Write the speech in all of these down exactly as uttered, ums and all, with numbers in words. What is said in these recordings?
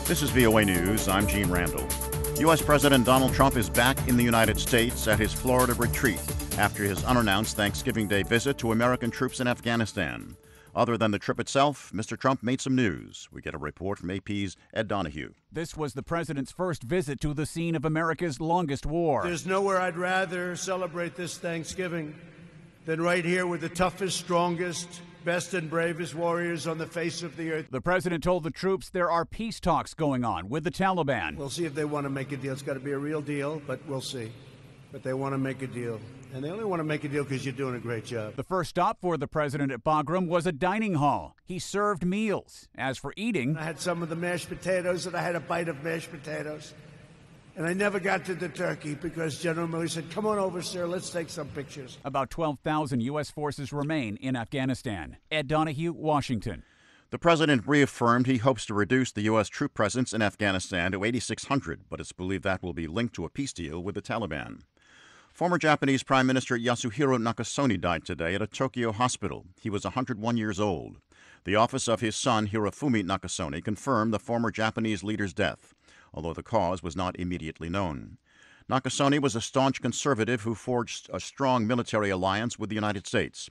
This is V O A News. I'm Gene Randall. U S. President Donald Trump is back in the United States at his Florida retreat after his unannounced Thanksgiving Day visit to American troops in Afghanistan. Other than the trip itself, Mister Trump made some news. We get a report from A P's Ed Donahue. This was the president's first visit to the scene of America's longest war. There's nowhere I'd rather celebrate this Thanksgiving than right here with the toughest, strongest, best and bravest warriors on the face of the earth. The president told the troops there are peace talks going on with the Taliban. We'll see if they want to make a deal. It's got to be a real deal, but we'll see. But they want to make a deal. And they only want to make a deal because you're doing a great job. The first stop for the president at Bagram was a dining hall. He served meals. As for eating, I had some of the mashed potatoes, and I had a bite of mashed potatoes. And I never got to the turkey because General Milley said, come on over, sir, let's take some pictures. About twelve thousand U S forces remain in Afghanistan. Ed Donahue, Washington. The president reaffirmed he hopes to reduce the U S troop presence in Afghanistan to eighty-six hundred, but it's believed that will be linked to a peace deal with the Taliban. Former Japanese Prime Minister Yasuhiro Nakasone died today at a Tokyo hospital. He was one hundred one years old. The office of his son, Hirofumi Nakasone, confirmed the former Japanese leader's death, although the cause was not immediately known. Nakasone was a staunch conservative who forged a strong military alliance with the United States.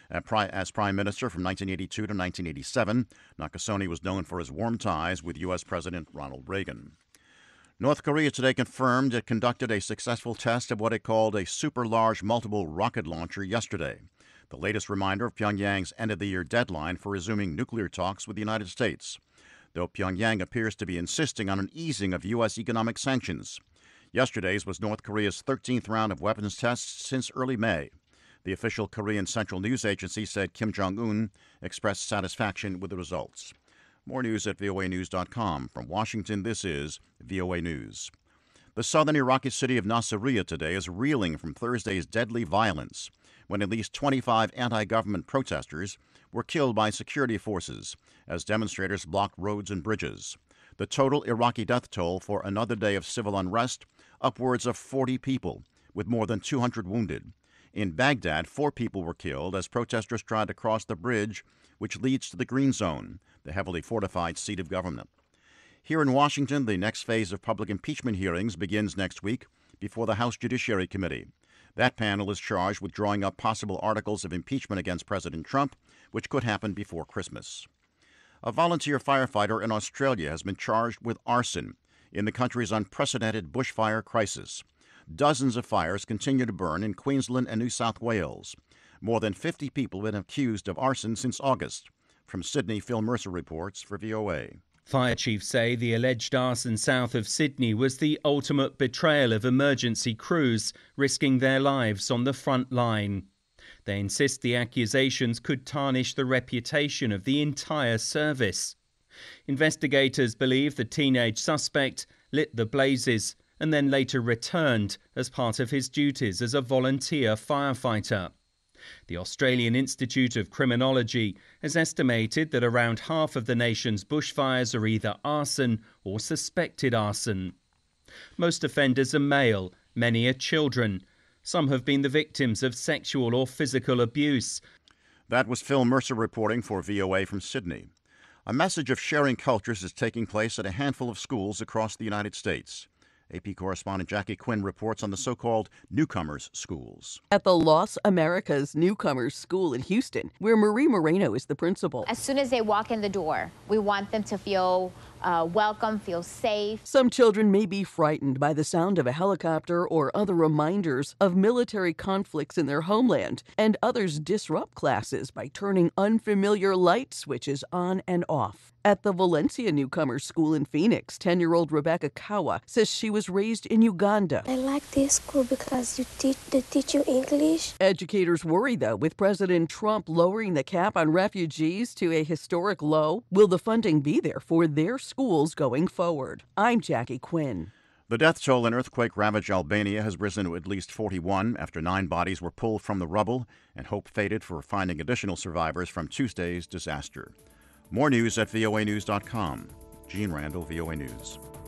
As Prime Minister from nineteen eighty-two to nineteen eighty-seven, Nakasone was known for his warm ties with U S. President Ronald Reagan. North Korea today confirmed it conducted a successful test of what it called a super-large multiple rocket launcher yesterday, the latest reminder of Pyongyang's end-of-the-year deadline for resuming nuclear talks with the United States, though Pyongyang appears to be insisting on an easing of U S economic sanctions. Yesterday's was North Korea's thirteenth round of weapons tests since early May. The official Korean Central News Agency said Kim Jong-un expressed satisfaction with the results. More news at V O A news dot com. From Washington, this is V O A News. The southern Iraqi city of Nasiriyah today is reeling from Thursday's deadly violence, when at least twenty-five anti-government protesters were killed by security forces as demonstrators blocked roads and bridges. The total Iraqi death toll for another day of civil unrest, upwards of forty people, with more than two hundred wounded. In Baghdad, four people were killed as protesters tried to cross the bridge which leads to the Green Zone, the heavily fortified seat of government. Here in Washington, the next phase of public impeachment hearings begins next week before the House Judiciary Committee. That panel is charged with drawing up possible articles of impeachment against President Trump, which could happen before Christmas. A volunteer firefighter in Australia has been charged with arson in the country's unprecedented bushfire crisis. Dozens of fires continue to burn in Queensland and New South Wales. More than fifty people have been accused of arson since August. From Sydney, Phil Mercer reports for V O A. Fire chiefs say the alleged arson south of Sydney was the ultimate betrayal of emergency crews, risking their lives on the front line. They insist the accusations could tarnish the reputation of the entire service. Investigators believe the teenage suspect lit the blazes and then later returned as part of his duties as a volunteer firefighter. The Australian Institute of Criminology has estimated that around half of the nation's bushfires are either arson or suspected arson. Most offenders are male, many are children. Some have been the victims of sexual or physical abuse. That was Phil Mercer reporting for V O A from Sydney. A message of sharing cultures is taking place at a handful of schools across the United States. A P correspondent Jackie Quinn reports on the so-called newcomers schools. At the Los Americas Newcomers School in Houston, where Marie Moreno is the principal. As soon as they walk in the door, we want them to feel uh, welcome, feel safe. Some children may be frightened by the sound of a helicopter or other reminders of military conflicts in their homeland, and others disrupt classes by turning unfamiliar light switches on and off. At the Valencia Newcomers School in Phoenix, ten-year-old Rebecca Kawa says she was raised in Uganda. I like this school because you teach, they teach you English. Educators worry, though, with President Trump lowering the cap on refugees to a historic low, will the funding be there for their schools going forward? I'm Jackie Quinn. The death toll in earthquake-ravaged Albania has risen to at least forty-one after nine bodies were pulled from the rubble, and hope faded for finding additional survivors from Tuesday's disaster. More news at V O A news dot com. Gene Randall, V O A News.